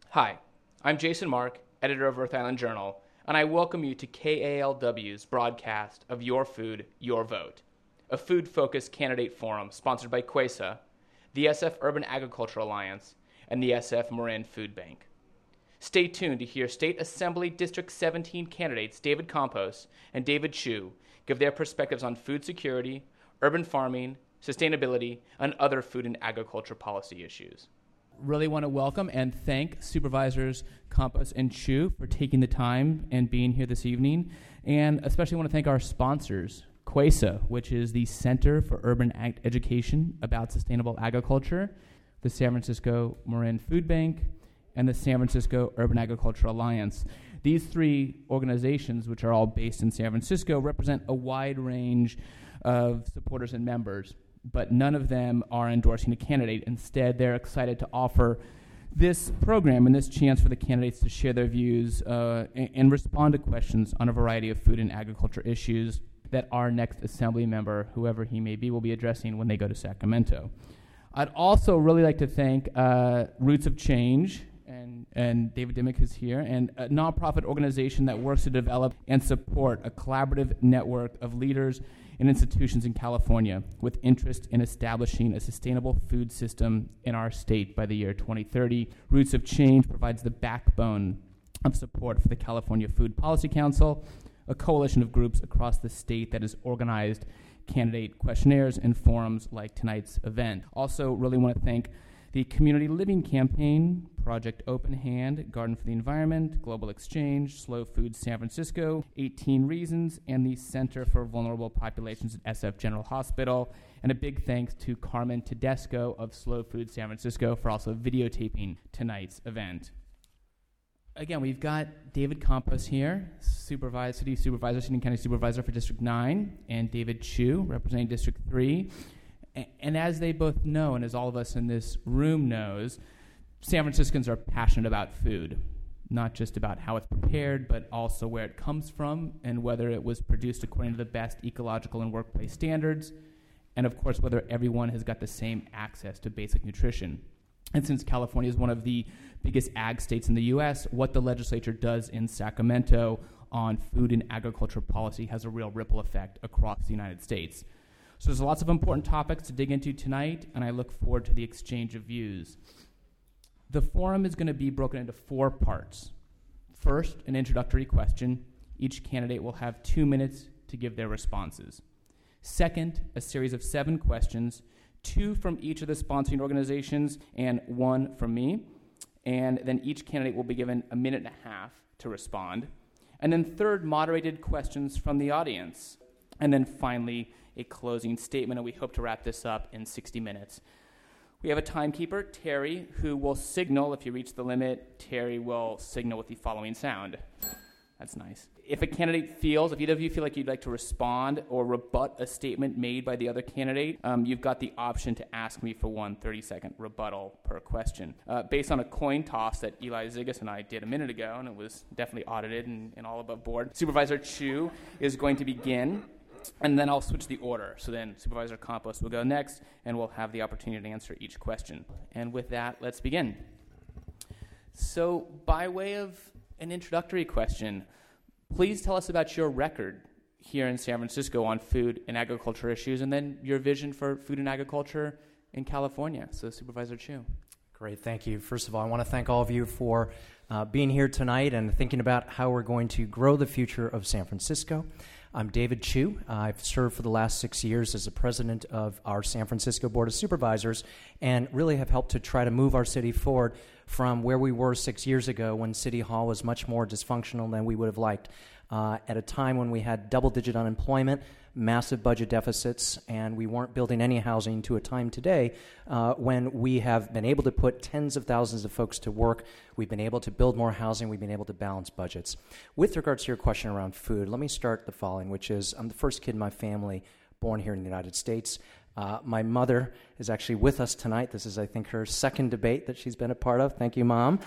Hi, I'm Jason Mark, editor of Earth Island Journal, and I welcome you to KALW's broadcast of Your Food, Your Vote, a food-focused candidate forum sponsored by QUESA, the SF Urban Agriculture Alliance, and the SF Marin Food Bank. Stay tuned to hear State Assembly District 17 candidates David Campos and David Chu give their perspectives on food security, urban farming, sustainability, and other food and agriculture policy issues. Really want to welcome and thank Supervisors Campos and Chu for taking the time and being here this evening, and especially want to thank our sponsors, QUESA, which is the Center for Urban Education about Sustainable Agriculture, the San Francisco Marin Food Bank, and the San Francisco Urban Agriculture Alliance. These three organizations, which are all based in San Francisco, represent a wide range of supporters and members, but none of them are endorsing a candidate. Instead, they're excited to offer this program and this chance for the candidates to share their views and respond to questions on a variety of food and agriculture issues that our next assembly member, whoever he may be, will be addressing when they go to Sacramento. I'd also really like to thank Roots of Change, and David Dimmick is here, and a nonprofit organization that works to develop and support a collaborative network of leaders and institutions in California with interest in establishing a sustainable food system in our state by the year 2030. Roots of Change provides the backbone of support for the California Food Policy Council, a coalition of groups across the state that has organized candidate questionnaires and forums like tonight's event. Also, really want to thank the Community Living Campaign, Project Open Hand, Garden for the Environment, Global Exchange, Slow Food San Francisco, 18 Reasons, and the Center for Vulnerable Populations at SF General Hospital. And a big thanks to Carmen Tedesco of Slow Food San Francisco for also videotaping tonight's event. Again, we've got David Campos here, City Supervisor, City County Supervisor for District 9, and David Chu, representing District 3. And as they both know, and as all of us in this room knows, San Franciscans are passionate about food, not just about how it's prepared, but also where it comes from and whether it was produced according to the best ecological and workplace standards, and of course, whether everyone has got the same access to basic nutrition. And since California is one of the biggest ag states in the U.S., what the legislature does in Sacramento on food and agriculture policy has a real ripple effect across the United States. So there's lots of important topics to dig into tonight, and I look forward to the exchange of views. The forum is going to be broken into 4 parts. First, an introductory question. Each candidate will have 2 minutes to give their responses. Second, a series of 7 questions, 2 from each of the sponsoring organizations and 1 from me. And then each candidate will be given a minute and a half to respond. And then third, moderated questions from the audience. And then finally, a closing statement, and we hope to wrap this up in 60 minutes. We have a timekeeper, Terry, who will signal if you reach the limit. Terry will signal with the following sound. That's nice. If a candidate feels, if either of you feel like you'd like to respond or rebut a statement made by the other candidate, you've got the option to ask me for one 30-second rebuttal per question. Based on a coin toss that Eli Zigas and I did a minute ago, and it was definitely audited and all above board, Supervisor Chu is going to begin, and then I'll switch the order. So then Supervisor Campos will go next, and we'll have the opportunity to answer each question. And with that, let's begin. So by way of an introductory question, please tell us about your record here in San Francisco on food and agriculture issues, and then your vision for food and agriculture in California. So Supervisor Chu. Great, thank you. First of all, I want to thank all of you for being here tonight and thinking about how we're going to grow the future of San Francisco. I'm David Chu. I've served for the last 6 years as the president of our San Francisco Board of Supervisors and really have helped to try to move our city forward from where we were 6 years ago when City Hall was much more dysfunctional than we would have liked. At a time when we had double-digit unemployment, massive budget deficits, and we weren't building any housing, to a time today when we have been able to put tens of thousands of folks to work. We've been able to build more housing. We've been able to balance budgets. With regards to your question around food, let me start the following, which is I'm the first kid in my family born here in the United States. My mother is actually with us tonight. This is, I think, her second debate that she's been a part of. Thank you, Mom.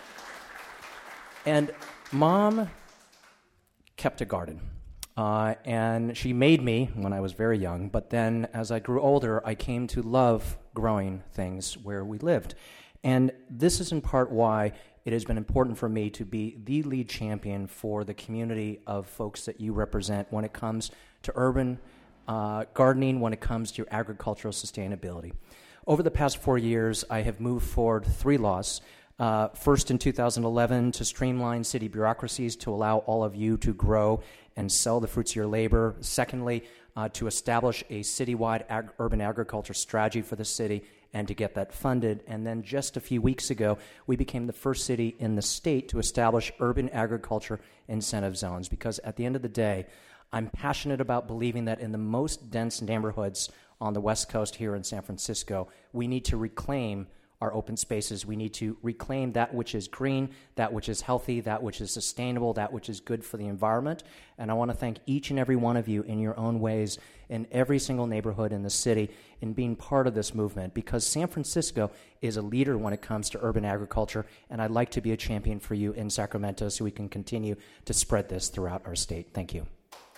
And Mom kept a garden. And she made me when I was very young, but then as I grew older, I came to love growing things where we lived. And this is in part why it has been important for me to be the lead champion for the community of folks that you represent when it comes to urban gardening, when it comes to agricultural sustainability. Over the past 4 years, I have moved forward 3 laws. First in 2011 to streamline city bureaucracies to allow all of you to grow and sell the fruits of your labor. Secondly, to establish a citywide urban agriculture strategy for the city and to get that funded. And then just a few weeks ago, we became the first city in the state to establish urban agriculture incentive zones, because at the end of the day, I'm passionate about believing that in the most dense neighborhoods on the West Coast here in San Francisco, we need to reclaim our open spaces. We need to reclaim that which is green, that which is healthy, that which is sustainable, that which is good for the environment. And I want to thank each and every one of you in your own ways in every single neighborhood in the city in being part of this movement, because San Francisco is a leader when it comes to urban agriculture, and I'd like to be a champion for you in Sacramento so we can continue to spread this throughout our state. Thank you.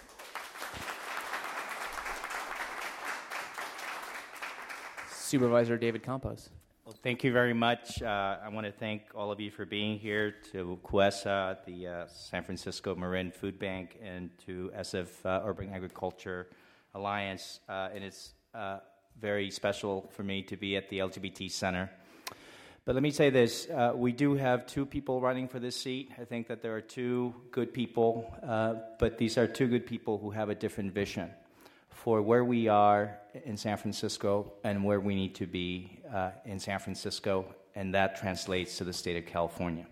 Supervisor David Campos. Well, thank you very much. I want to thank all of you for being here, to CUESA, the San Francisco Marin Food Bank, and to SF Urban Agriculture Alliance. And it's very special for me to be at the LGBT Center. But let me say this. We do have 2 people running for this seat. I think that there are 2 good people, but these are 2 good people who have a different vision for where we are in San Francisco and where we need to be in San Francisco, and that translates to the state of California.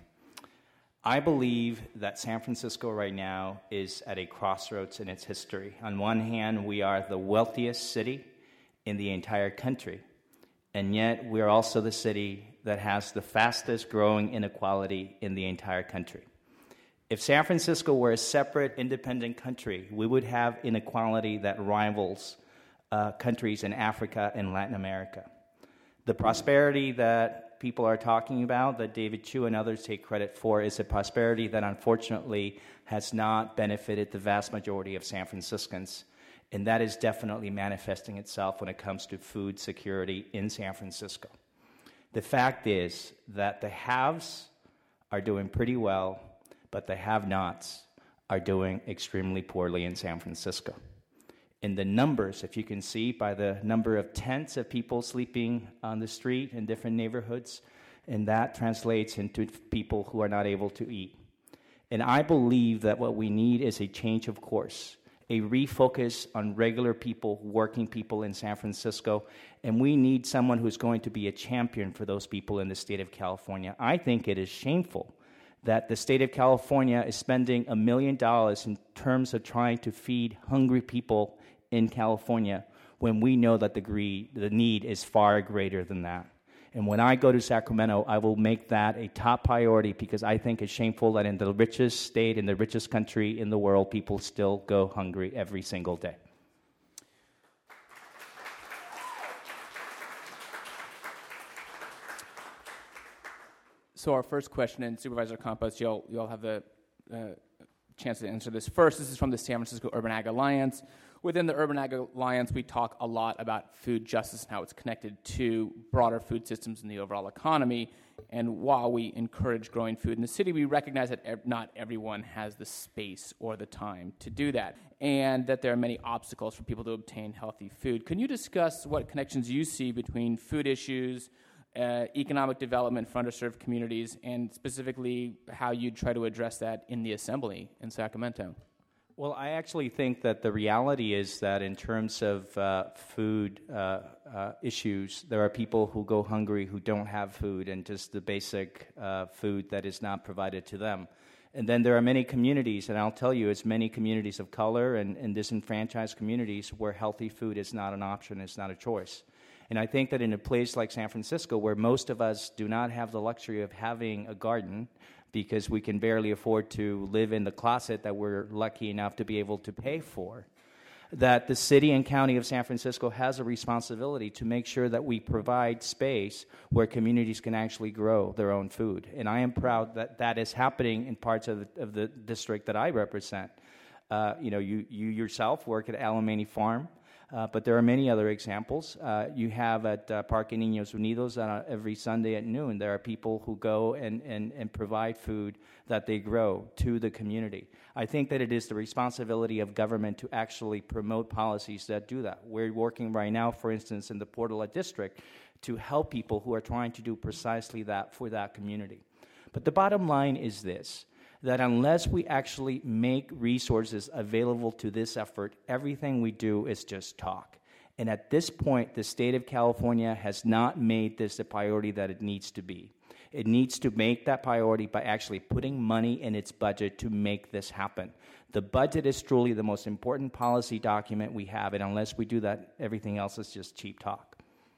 I believe that San Francisco right now is at a crossroads in its history. On one hand, we are the wealthiest city in the entire country, and yet we are also the city that has the fastest growing inequality in the entire country. If San Francisco were a separate, independent country, we would have inequality that rivals countries in Africa and Latin America. The prosperity that people are talking about, that David Chu and others take credit for, is a prosperity that unfortunately has not benefited the vast majority of San Franciscans. And that is definitely manifesting itself when it comes to food security in San Francisco. The fact is that the haves are doing pretty well, but the have-nots are doing extremely poorly in San Francisco. In the numbers, if you can see by the number of tents of people sleeping on the street in different neighborhoods, and that translates into people who are not able to eat. And I believe that what we need is a change of course, a refocus on regular people, working people in San Francisco, and we need someone who's going to be a champion for those people in the state of California. I think it is shameful that the state of California is spending $1 million in terms of trying to feed hungry people in California when we know that the need is far greater than that. And when I go to Sacramento, I will make that a top priority, because I think it's shameful that in the richest state, in the richest country in the world, people still go hungry every single day. So our first question, and Supervisor Campos, you'll have the chance to answer this first. This is from the San Francisco Urban Ag Alliance. Within the Urban Ag Alliance, we talk a lot about food justice and how it's connected to broader food systems in the overall economy. And while we encourage growing food in the city, we recognize that not everyone has the space or the time to do that, and that there are many obstacles for people to obtain healthy food. Can you discuss what connections you see between food issues, economic development for underserved communities, and specifically how you try to address that in the Assembly in Sacramento? Well, I actually think that the reality is that in terms of food issues, there are people who go hungry who don't have food, and just the basic food that is not provided to them. And then there are many communities, and I'll tell you, it's many communities of color and disenfranchised communities where healthy food is not an option, it's not a choice. And I think that in a place like San Francisco, where most of us do not have the luxury of having a garden, because we can barely afford to live in the closet that we're lucky enough to be able to pay for, that the city and county of San Francisco has a responsibility to make sure that we provide space where communities can actually grow their own food. And I am proud that that is happening in parts of the district that I represent. You yourself work at Alamany Farm. But there are many other examples. You have at Parque Niños Unidos every Sunday at noon, there are people who go and provide food that they grow to the community. I think that it is the responsibility of government to actually promote policies that do that. We're working right now, for instance, in the Portola district to help people who are trying to do precisely that for that community. But the bottom line is this, that unless we actually make resources available to this effort, everything we do is just talk. And at this point, the state of California has not made this a priority that it needs to be. It needs to make that priority by actually putting money in its budget to make this happen. The budget is truly the most important policy document we have, and unless we do that, everything else is just cheap talk.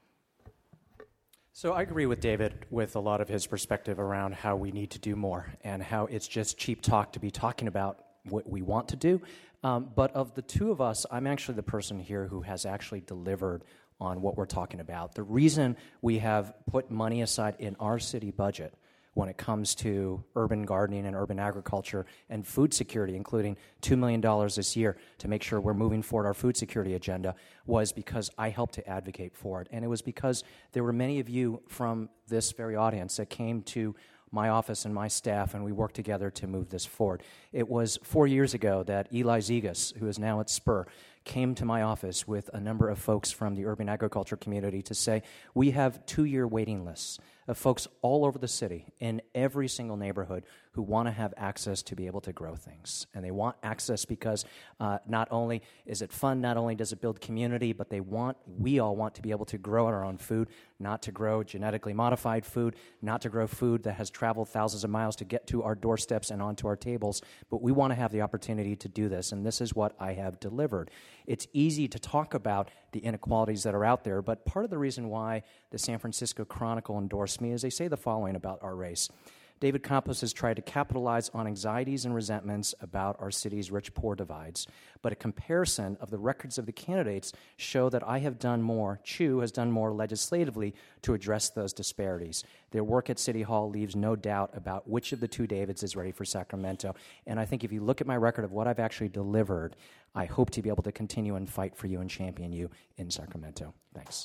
So I agree with David with a lot of his perspective around how we need to do more and how it's just cheap talk to be talking about what we want to do. But of the two of us, I'm actually the person here who has actually delivered on what we're talking about. The reason we have put money aside in our city budget when it comes to urban gardening and urban agriculture and food security, including $2 million this year to make sure we're moving forward our food security agenda, was because I helped to advocate for it. And it was because there were many of you from this very audience that came to my office and my staff, and we worked together to move this forward. It was 4 years ago that Eli Zegas, who is now at Spur, came to my office with a number of folks from the urban agriculture community to say, we have 2-year waiting lists of folks all over the city in every single neighborhood who want to have access to be able to grow things. And they want access because not only is it fun, not only does it build community, but we all want to be able to grow our own food, not to grow genetically modified food, not to grow food that has traveled thousands of miles to get to our doorsteps and onto our tables, but we want to have the opportunity to do this, and this is what I have delivered. It's easy to talk about the inequalities that are out there, but part of the reason why the San Francisco Chronicle endorsed me is they say the following about our race. David Campos has tried to capitalize on anxieties and resentments about our city's rich-poor divides, but a comparison of the records of the candidates show that I have done more, Chu has done more legislatively to address those disparities. Their work at City Hall leaves no doubt about which of the two Davids is ready for Sacramento, and I think if you look at my record of what I've actually delivered, I hope to be able to continue and fight for you and champion you in Sacramento. Thanks.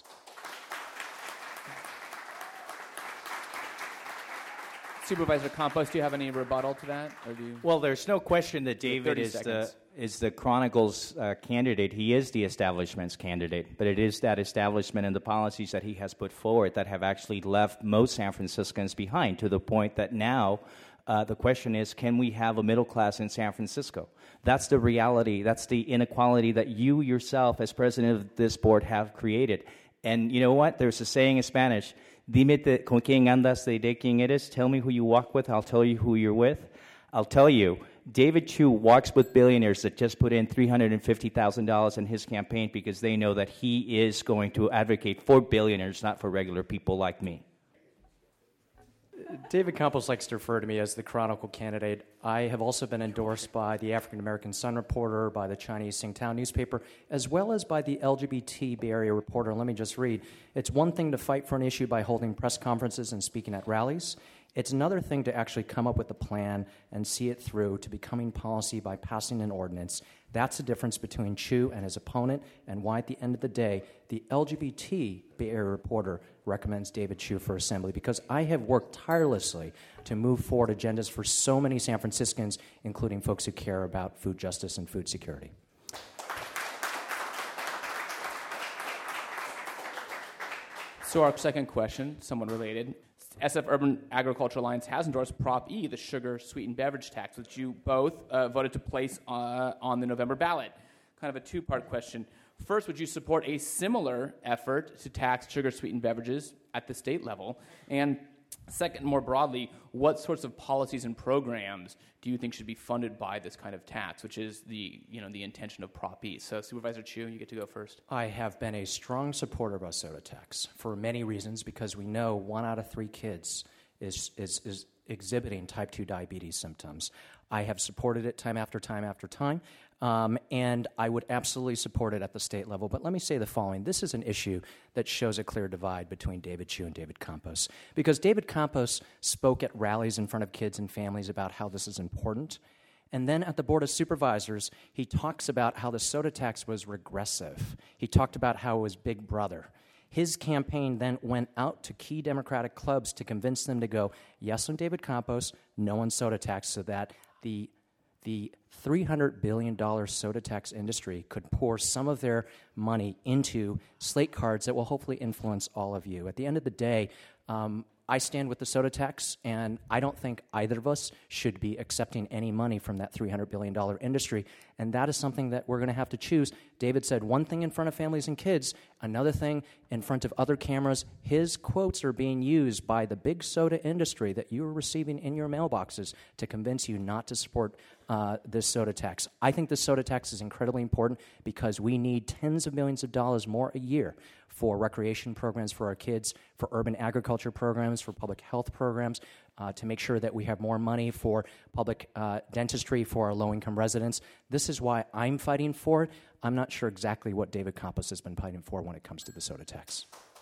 Supervisor Campos, do you have any rebuttal to that? Or do you... Well, there's no question that David is the Chronicle's candidate. He is the establishment's candidate, but it is that establishment and the policies that he has put forward that have actually left most San Franciscans behind, to the point that now the question is, can we have a middle class in San Francisco? That's the reality. That's the inequality that you yourself, as president of this board, have created. And you know what? There's a saying in Spanish, dime con quién andas, de quién eres. Tell me who you walk with, I'll tell you who you're with. I'll tell you, David Chu walks with billionaires that just put in $350,000 in his campaign because they know that he is going to advocate for billionaires, not for regular people like me. David Campos likes to refer to me as the Chronicle candidate. I have also been endorsed by the African American Sun Reporter, by the Chinese Singtao newspaper, as well as by the LGBT Bay Area Reporter. Let me just read. It's one thing to fight for an issue by holding press conferences and speaking at rallies. It's another thing to actually come up with a plan and see it through to becoming policy by passing an ordinance. That's the difference between Chu and his opponent, and why at the end of the day, the LGBT Bay Area Reporter recommends David Chu for assembly, because I have worked tirelessly to move forward agendas for so many San Franciscans, including folks who care about food justice and food security. So our second question, somewhat related. SF Urban Agriculture Alliance has endorsed Prop E, the sugar sweetened beverage tax, which you both voted to place on the November ballot. Kind of a two-part question. First, would you support a similar effort to tax sugar sweetened beverages at the state level? And second, more broadly, what sorts of policies and programs do you think should be funded by this kind of tax, which is the intention of Prop E? So, Supervisor Chu, you get to go first. I have been a strong supporter of a soda tax for many reasons, because we know 1 out of 3 kids is exhibiting type 2 diabetes symptoms. I have supported it time after time after time, and I would absolutely support it at the state level. But let me say the following. This is an issue that shows a clear divide between David Chu and David Campos, because David Campos spoke at rallies in front of kids and families about how this is important, And then at the Board of Supervisors, he talks about how the soda tax was regressive. He talked about how it was Big Brother. His campaign then went out to key Democratic clubs to convince them to go, yes on David Campos, no on soda tax, so that the $300 billion soda tax industry could pour some of their money into slate cards that will hopefully influence all of you. At the end of the day, I stand with the soda tax, and I don't think either of us should be accepting any money from that $300 billion industry, and that is something that we're going to have to choose. David said one thing in front of families and kids, another thing in front of other cameras. His quotes are being used by the big soda industry that you are receiving in your mailboxes to convince you not to support this soda tax. I think the soda tax is incredibly important because we need tens of millions of dollars more a year for recreation programs for our kids, for urban agriculture programs, for public health programs, to make sure that we have more money for public dentistry for our low-income residents. This is why I'm fighting for it. I'm not sure exactly what David Campos has been fighting for when it comes to the soda tax.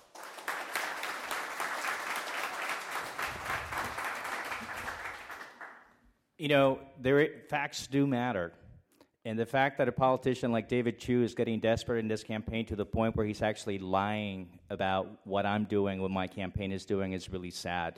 You know, facts do matter. And the fact that a politician like David Chiu is getting desperate in this campaign to the point where he's actually lying about what I'm doing, what my campaign is doing, is really sad.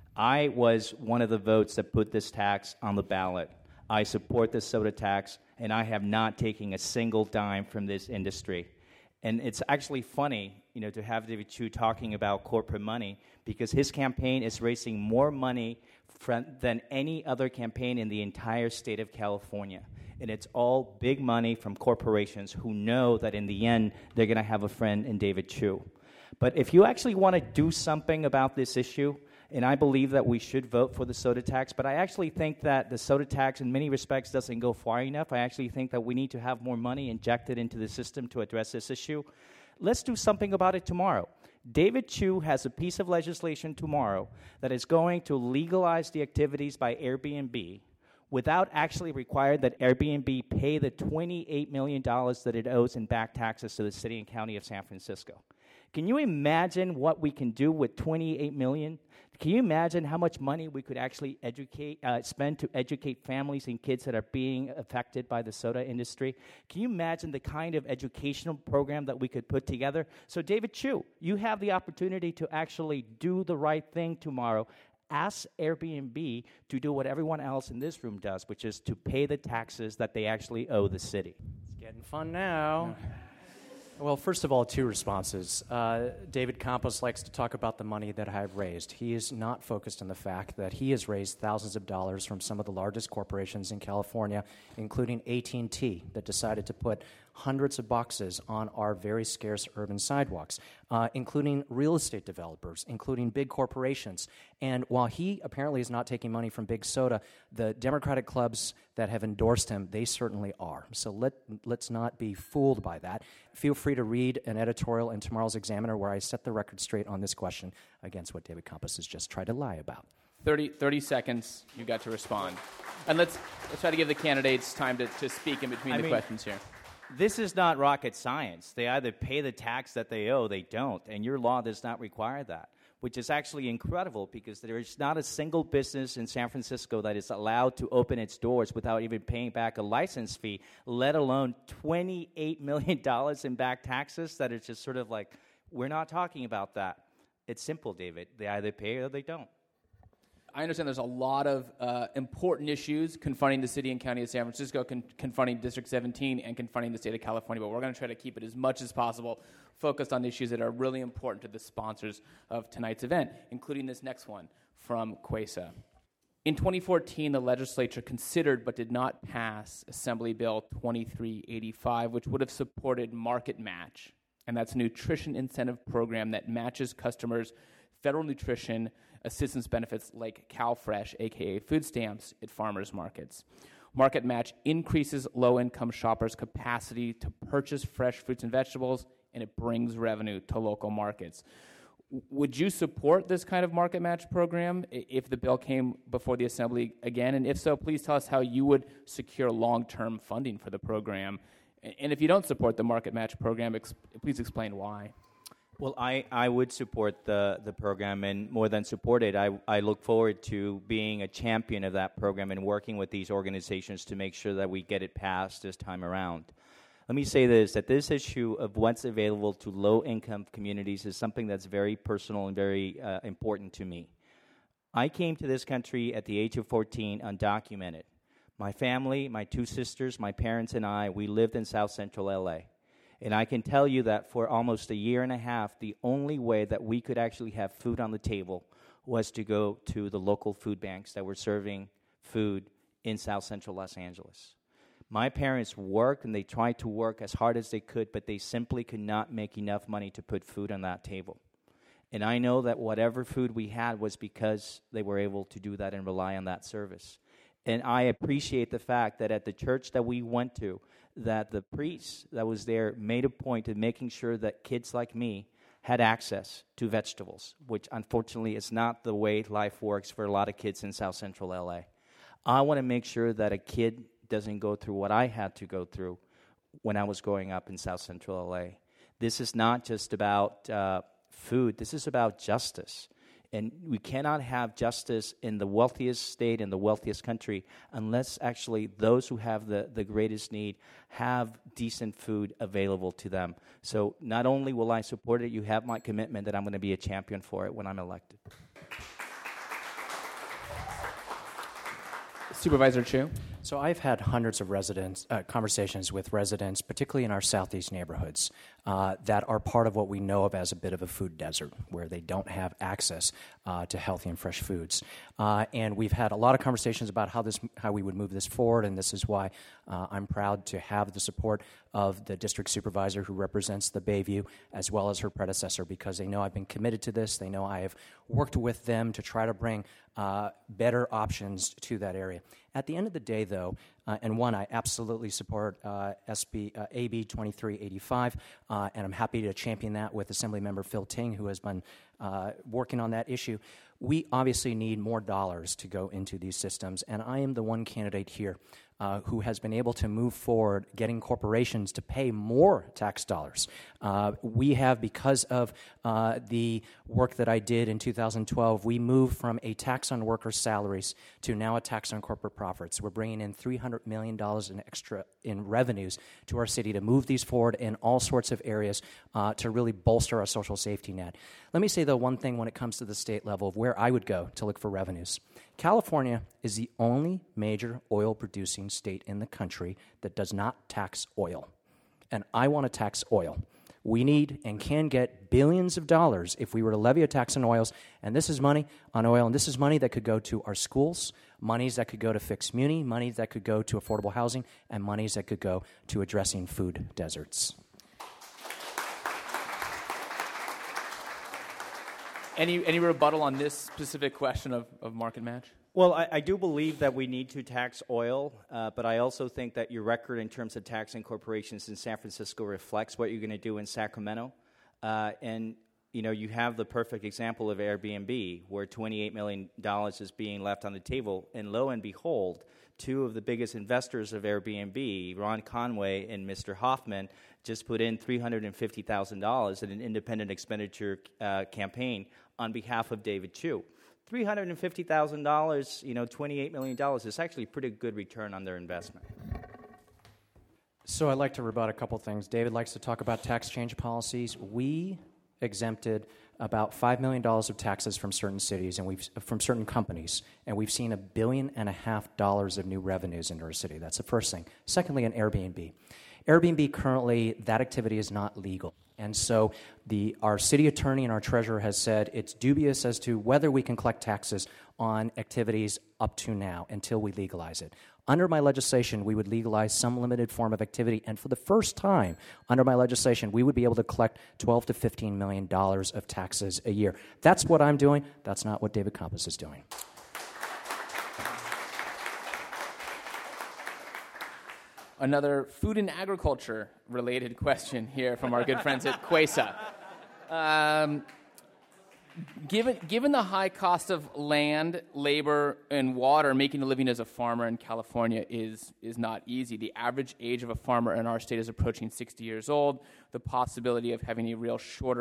I was one of the votes that put this tax on the ballot. I support the soda tax, and I have not taken a single dime from this industry. And it's actually funny, you know, to have David Chiu talking about corporate money, because his campaign is raising more money than any other campaign in the entire state of California. And it's all big money from corporations who know that in the end they're going to have a friend in David Chiu. But if you actually want to do something about this issue, and I believe that we should vote for the soda tax, but I actually think that the soda tax in many respects doesn't go far enough. I actually think that we need to have more money injected into the system to address this issue. Let's do something about it tomorrow. David Chiu has a piece of legislation tomorrow that is going to legalize the activities by Airbnb without actually requiring that Airbnb pay the $28 million that it owes in back taxes to the city and county of San Francisco. Can you imagine what we can do with $28 million? Can you imagine how much money we could actually spend to educate families and kids that are being affected by the soda industry? Can you imagine the kind of educational program that we could put together? So David Chiu, you have the opportunity to actually do the right thing tomorrow. Ask Airbnb to do what everyone else in this room does, which is to pay the taxes that they actually owe the city. It's getting fun now. Well, first of all, two responses. David Campos likes to talk about the money that I've raised. He is not focused on the fact that he has raised thousands of dollars from some of the largest corporations in California, including AT&T, that decided to put hundreds of boxes on our very scarce urban sidewalks, including real estate developers, including big corporations. And while he apparently is not taking money from Big Soda, the Democratic clubs that have endorsed him, they certainly are. So let's not be fooled by that. Feel free to read an editorial in tomorrow's Examiner where I set the record straight on this question against what David Campos has just tried to lie about. 30 seconds, you got to respond. And let's try to give the candidates time to speak in between the questions here. This is not rocket science. They either pay the tax that they owe, they don't, and your law does not require that, which is actually incredible because there is not a single business in San Francisco that is allowed to open its doors without even paying back a license fee, let alone $28 million in back taxes that is just sort of like, we're not talking about that. It's simple, David. They either pay or they don't. I understand there's a lot of important issues confronting the city and county of San Francisco, confronting District 17, and confronting the state of California, but we're going to try to keep it as much as possible focused on issues that are really important to the sponsors of tonight's event, including this next one from Quesa. In 2014, the legislature considered but did not pass Assembly Bill 2385, which would have supported Market Match, and that's a nutrition incentive program that matches customers' federal nutrition assistance benefits like CalFresh, aka food stamps, at farmers markets. Market Match increases low-income shoppers' capacity to purchase fresh fruits and vegetables, and it brings revenue to local markets. Would you support this kind of Market Match program if the bill came before the Assembly again? And if so, please tell us how you would secure long-term funding for the program. And if you don't support the Market Match program, please explain why. Well, I would support the program, and more than support it, I look forward to being a champion of that program and working with these organizations to make sure that we get it passed this time around. Let me say this, that this issue of what's available to low-income communities is something that's very personal and very important to me. I came to this country at the age of 14 undocumented. My family, my two sisters, my parents, and I, we lived in South Central LA. And I can tell you that for almost a year and a half, the only way that we could actually have food on the table was to go to the local food banks that were serving food in South Central Los Angeles. My parents worked, and they tried to work as hard as they could, but they simply could not make enough money to put food on that table. And I know that whatever food we had was because they were able to do that and rely on that service. And I appreciate the fact that at the church that we went to, that the priest that was there made a point of making sure that kids like me had access to vegetables, which unfortunately is not the way life works for a lot of kids in South Central LA. I want to make sure that a kid doesn't go through what I had to go through when I was growing up in South Central LA. This is not just about food. This is about justice. And we cannot have justice in the wealthiest state, in the wealthiest country, unless actually those who have the greatest need have decent food available to them. So not only will I support it, you have my commitment that I'm going to be a champion for it when I'm elected. Supervisor Chu? So I've had hundreds of conversations with residents, particularly in our southeast neighborhoods, that are part of what we know of as a bit of a food desert, where they don't have access to healthy and fresh foods. And we've had a lot of conversations about how we would move this forward, and this is why I'm proud to have the support of the district supervisor who represents the Bayview, as well as her predecessor, because they know I've been committed to this. They know I have worked with them to try to bring better options to that area. At the end of the day, though, I absolutely support AB 2385, and I'm happy to champion that with Assemblymember Phil Ting, who has been working on that issue. We obviously need more dollars to go into these systems, and I am the one candidate here who has been able to move forward getting corporations to pay more tax dollars. We have, because of the work that I did in 2012, we moved from a tax on workers' salaries to now a tax on corporate profits. We're bringing in $300 million in extra in revenues to our city to move these forward in all sorts of areas to really bolster our social safety net. Let me say, though, one thing when it comes to the state level of where I would go to look for revenues. California is the only major oil-producing state in the country that does not tax oil, and I want to tax oil. We need and can get billions of dollars if we were to levy a tax on oils, and this is money on oil, and this is money that could go to our schools, monies that could go to fix muni, money that could go to affordable housing, and monies that could go to addressing food deserts. Any rebuttal on this specific question of market match? Well, I do believe that we need to tax oil, but I also think that your record in terms of taxing corporations in San Francisco reflects what you're going to do in Sacramento. And, you know, you have the perfect example of Airbnb, where $28 million is being left on the table, and lo and behold, two of the biggest investors of Airbnb, Ron Conway and Mr. Hoffman, just put in $350,000 in an independent expenditure campaign on behalf of David Chu. $350,000, you know, $28 million is actually a pretty good return on their investment. So I'd like to rebut a couple things. David likes to talk about tax change policies. We exempted about $5 million of taxes from certain cities and from certain companies, and we've seen $1.5 billion of new revenues into our city. That's the first thing. Secondly, on Airbnb. Airbnb currently, that activity is not legal. And so our city attorney and our treasurer has said it's dubious as to whether we can collect taxes on activities up to now until we legalize it. Under my legislation, we would legalize some limited form of activity, and for the first time under my legislation, we would be able to collect $12 to $15 million of taxes a year. That's what I'm doing. That's not what David Campos is doing. Another food and agriculture related question here from our good friends at CUESA. Given the high cost of land, labor, and water, making a living as a farmer in California is not easy. The average age of a farmer in our state is approaching 60 years old. The possibility of having a real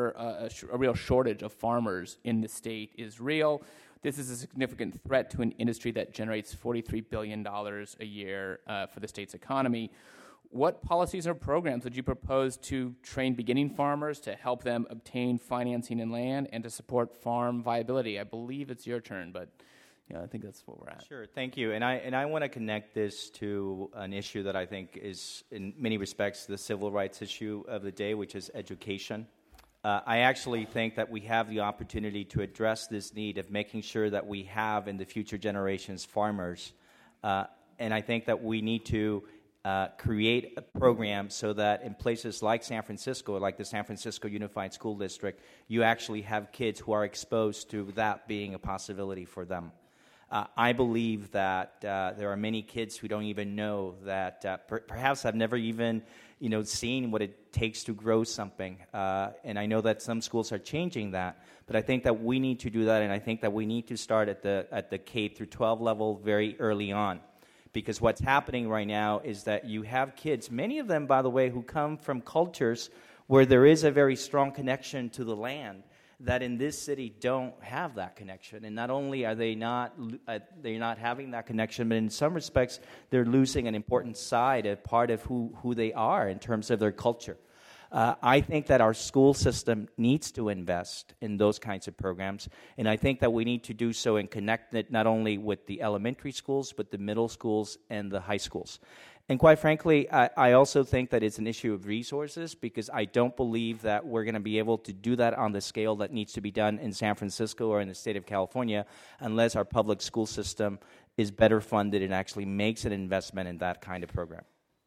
shortage of farmers in the state is real. This is a significant threat to an industry that generates $43 billion a year for the state's economy. What policies or programs would you propose to train beginning farmers to help them obtain financing and land and to support farm viability? I believe it's your turn, but I think that's where we're at. Sure, thank you. And I want to connect this to an issue that I think is, in many respects, the civil rights issue of the day, which is education. I actually think that we have the opportunity to address this need of making sure that we have in the future generations farmers. And I think that we need to create a program so that in places like San Francisco, like the San Francisco Unified School District, you actually have kids who are exposed to that being a possibility for them. I believe that there are many kids who don't even know that perhaps have never even seen what it takes to grow something. And I know that some schools are changing that, but I think that we need to do that, and I think that we need to start at the K through 12 level very early on. Because what's happening right now is that you have kids, many of them, by the way, who come from cultures where there is a very strong connection to the land, that in this city don't have that connection. And not only are they're not having that connection, but in some respects, they're losing an important side, a part of who they are in terms of their culture. I think that our school system needs to invest in those kinds of programs, and I think that we need to do so and connect it not only with the elementary schools, but the middle schools and the high schools. And quite frankly, I also think that it's an issue of resources, because I don't believe that we're going to be able to do that on the scale that needs to be done in San Francisco or in the state of California unless our public school system is better funded and actually makes an investment in that kind of program.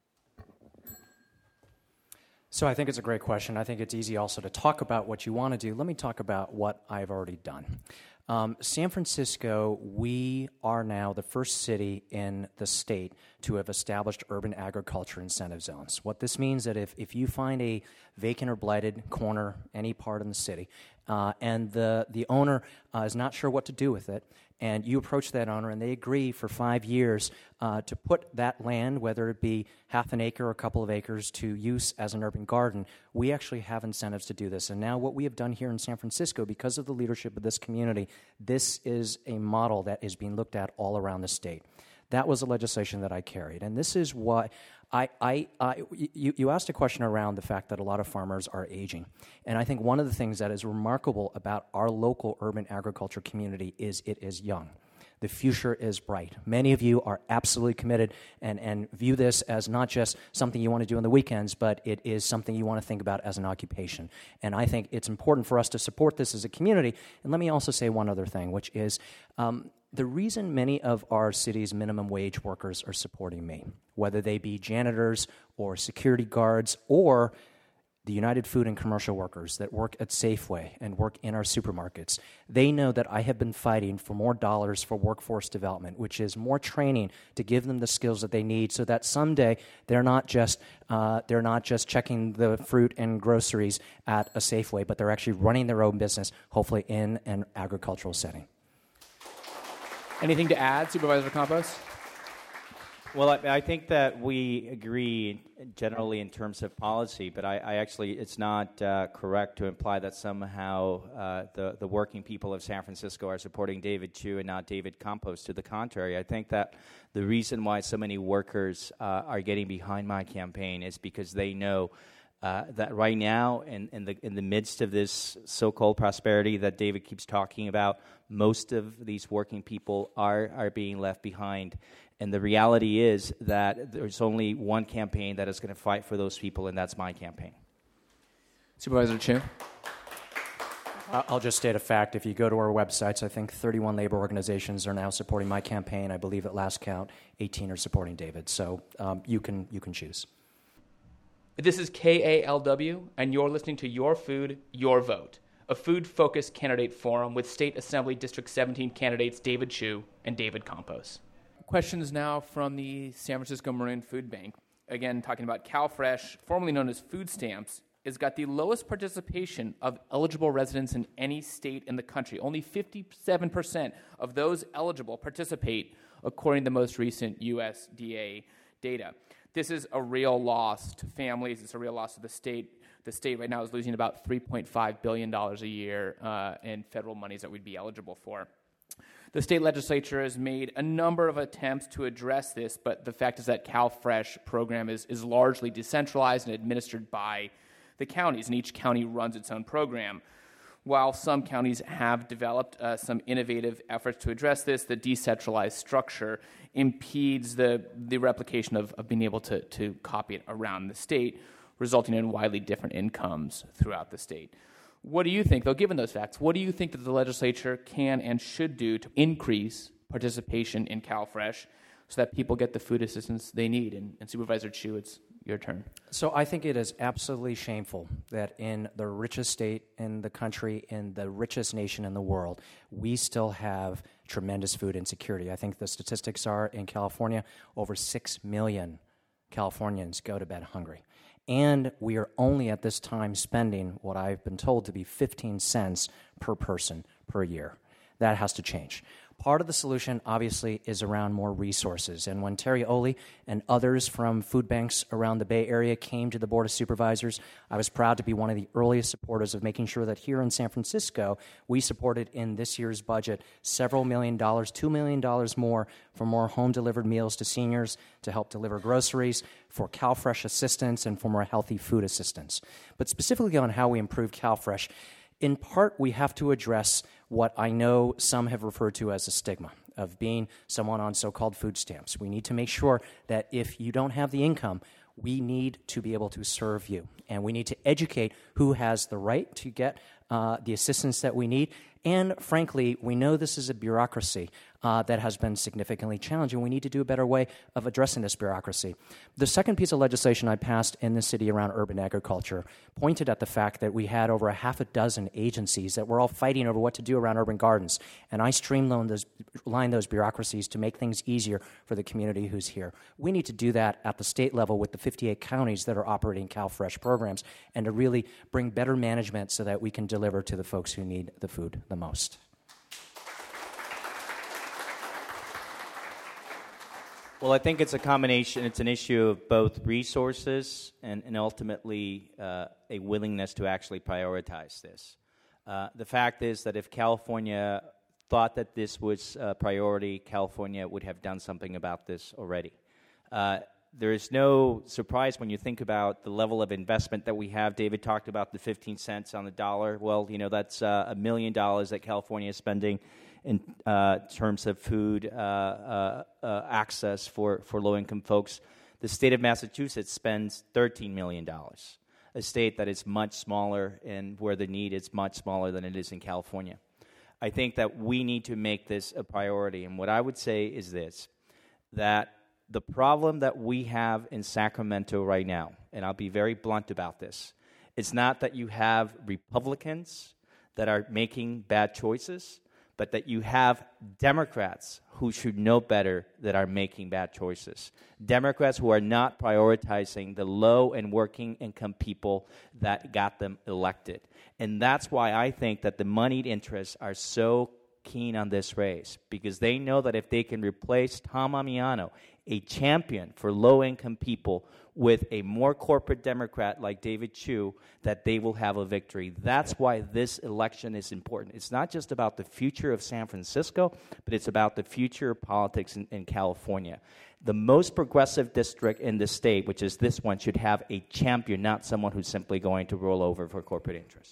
So I think it's a great question. I think it's easy also to talk about what you want to do. Let me talk about what I've already done. San Francisco, we are now the first city in the state to have established urban agriculture incentive zones. What this means is that if you find a vacant or blighted corner, any part in the city, and the owner is not sure what to do with it, and you approach that owner and they agree for 5 years to put that land, whether it be half an acre or a couple of acres, to use as an urban garden, we actually have incentives to do this. And now what we have done here in San Francisco, because of the leadership of this community, this is a model that is being looked at all around the state. That was the legislation that I carried. And this is what you asked a question around the fact that a lot of farmers are aging. And I think one of the things that is remarkable about our local urban agriculture community is it is young. The future is bright. Many of you are absolutely committed and view this as not just something you want to do on the weekends, but it is something you want to think about as an occupation. And I think it's important for us to support this as a community. And let me also say one other thing, which is the reason many of our city's minimum wage workers are supporting me, whether they be janitors or security guards or the United Food and Commercial Workers that work at Safeway and work in our supermarkets, they know that I have been fighting for more dollars for workforce development, which is more training to give them the skills that they need so that someday they're not just checking the fruit and groceries at a Safeway, but they're actually running their own business, hopefully in an agricultural setting. Anything to add, Supervisor Campos? Well, I think that we agree generally in terms of policy, but I actually, it's not correct to imply that somehow the working people of San Francisco are supporting David Chiu and not David Campos. To the contrary, I think that the reason why so many workers are getting behind my campaign is because they know that right now, in the midst of this so-called prosperity that David keeps talking about, most of these working people are being left behind. And the reality is that there's only one campaign that is going to fight for those people, and that's my campaign. Supervisor Chiu? I'll just state a fact. If you go to our websites, I think 31 labor organizations are now supporting my campaign. I believe at last count, 18 are supporting David. So you can choose. This is KALW, and you're listening to Your Food, Your Vote, a food-focused candidate forum with State Assembly District 17 candidates David Chiu and David Campos. Questions now from the San Francisco Marin Food Bank. Again, talking about CalFresh, formerly known as food stamps, has got the lowest participation of eligible residents in any state in the country. Only 57% of those eligible participate, according to the most recent USDA data. This is a real loss to families. It's a real loss to the state. The state right now is losing about $3.5 billion a year in federal monies that we'd be eligible for. The state legislature has made a number of attempts to address this, but the fact is that CalFresh program is largely decentralized and administered by the counties, and each county runs its own program. While some counties have developed some innovative efforts to address this, the decentralized structure impedes the replication of being able to copy it around the state, resulting in widely different incomes throughout the state. What do you think, though, given those facts, what do you think that the legislature can and should do to increase participation in CalFresh so that people get the food assistance they need? And Supervisor Chu, it's your turn. So I think it is absolutely shameful that in the richest state in the country, in the richest nation in the world, we still have tremendous food insecurity. I think the statistics are in California, over 6 million Californians go to bed hungry. And we are only at this time spending what I've been told to be 15 cents per person per year. That has to change. Part of the solution, obviously, is around more resources. And when Terry Oley and others from food banks around the Bay Area came to the Board of Supervisors, I was proud to be one of the earliest supporters of making sure that here in San Francisco, we supported in this year's budget several $1 million, $2 million more for more home-delivered meals to seniors, to help deliver groceries, for CalFresh assistance, and for more healthy food assistance. But specifically on how we improve CalFresh, in part, we have to address what I know some have referred to as a stigma of being someone on so-called food stamps. We need to make sure that if you don't have the income, we need to be able to serve you. And we need to educate who has the right to get the assistance that we need. And frankly, we know this is a bureaucracy that has been significantly challenging. We need to do a better way of addressing this bureaucracy. The second piece of legislation I passed in the city around urban agriculture pointed at the fact that we had over a half a dozen agencies that were all fighting over what to do around urban gardens. And I streamlined those bureaucracies to make things easier for the community who's here. We need to do that at the state level with the 58 counties that are operating CalFresh programs and to really bring better management so that we can deliver to the folks who need the food the most. Well, I think it's a combination. It's an issue of both resources and ultimately a willingness to actually prioritize this. The fact is that if California thought that this was a priority, California would have done something about this already. There is no surprise when you think about the level of investment that we have. David talked about the 15 cents on the dollar. Well, you know, that's $1 million that California is spending in terms of food access for low-income folks. The state of Massachusetts spends $13 million, a state that is much smaller and where the need is much smaller than it is in California. I think that we need to make this a priority. And what I would say is this, that the problem that we have in Sacramento right now, and I'll be very blunt about this, it's not that you have Republicans that are making bad choices, but that you have Democrats who should know better that are making bad choices. Democrats who are not prioritizing the low and working income people that got them elected. And that's why I think that the moneyed interests are so keen on this race, because they know that if they can replace Tom Amiano, a champion for low-income people, with a more corporate Democrat like David Chu, that they will have a victory. That's why this election is important. It's not just about the future of San Francisco, but it's about the future of politics in California. The most progressive district in the state, which is this one, should have a champion, not someone who's simply going to roll over for corporate interests.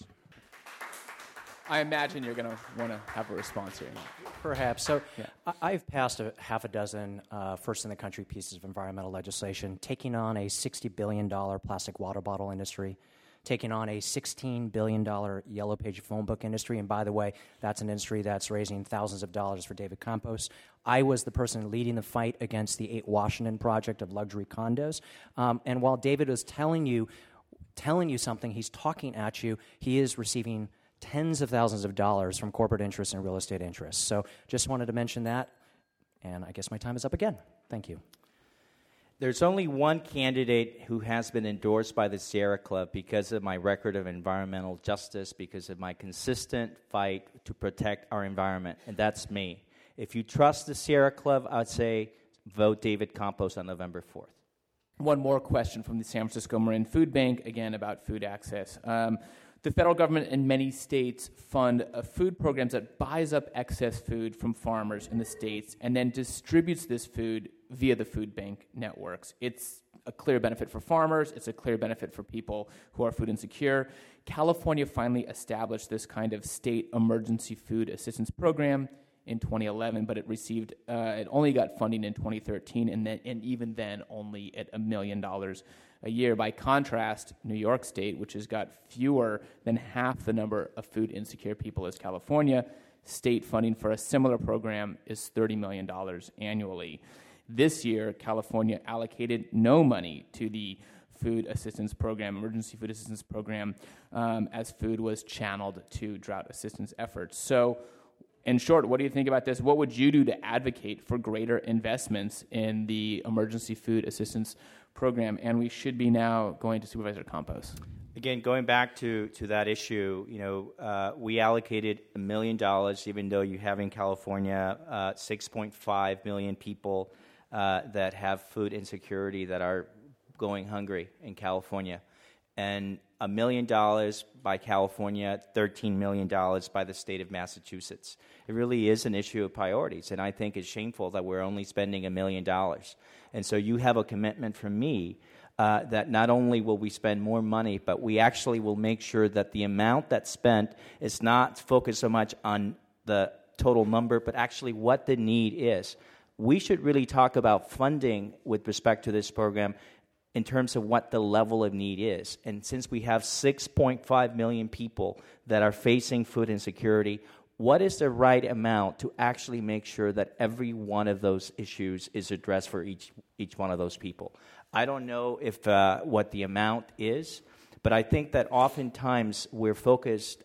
I imagine you're going to want to have a response here. Perhaps. So yeah. I've passed a half a dozen first-in-the-country pieces of environmental legislation, taking on a $60 billion plastic water bottle industry, taking on a $16 billion yellow page phone book industry. And by the way, that's an industry that's raising thousands of dollars for David Campos. I was the person leading the fight against the 8 Washington project of luxury condos. And while David is telling you something, he's talking at you, he is receiving tens of thousands of dollars from corporate interests and real estate interests. So just wanted to mention that, and I guess my time is up again. Thank you. There's only one candidate who has been endorsed by the Sierra Club because of my record of environmental justice, because of my consistent fight to protect our environment, and that's me. If you trust the Sierra Club, I'd say vote David Campos on November 4th. One more question from the San Francisco Marin Food Bank, again about food access. The federal government and many states fund food programs that buys up excess food from farmers in the states and then distributes this food via the food bank networks. It's a clear benefit for farmers. It's a clear benefit for people who are food insecure. California finally established this kind of state emergency food assistance program in 2011, but it only got funding in 2013, and even then only at $1 million a year. By contrast, New York State, which has got fewer than half the number of food insecure people as California, state funding for a similar program is $30 million annually. This year, California allocated no money to the food assistance program, emergency food assistance program, as food was channeled to drought assistance efforts. So, in short, what do you think about this? What would you do to advocate for greater investments in the emergency food assistance program? And we should be now going to Supervisor Campos. Again, going back to that issue, we allocated $1 million, even though you have in California 6.5 million people that have food insecurity that are going hungry in California. And $1 million by California, $13 million by the state of Massachusetts. It really is an issue of priorities, and I think it's shameful that we're only spending $1 million. And so you have a commitment from me that not only will we spend more money, but we actually will make sure that the amount that's spent is not focused so much on the total number, but actually what the need is. We should really talk about funding with respect to this program in terms of what the level of need is. And since we have 6.5 million people that are facing food insecurity, what is the right amount to actually make sure that every one of those issues is addressed for each one of those people? I don't know if what the amount is, but I think that oftentimes we're focused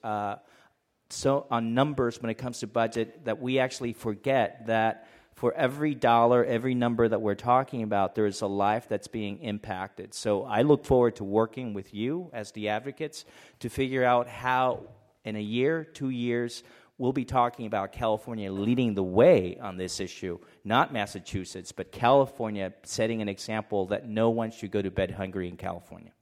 so on numbers when it comes to budget that we actually forget that for every dollar, every number that we're talking about, there is a life that's being impacted. So I look forward to working with you as the advocates to figure out how in a year, 2 years, we'll be talking about California leading the way on this issue, not Massachusetts, but California setting an example that no one should go to bed hungry in California.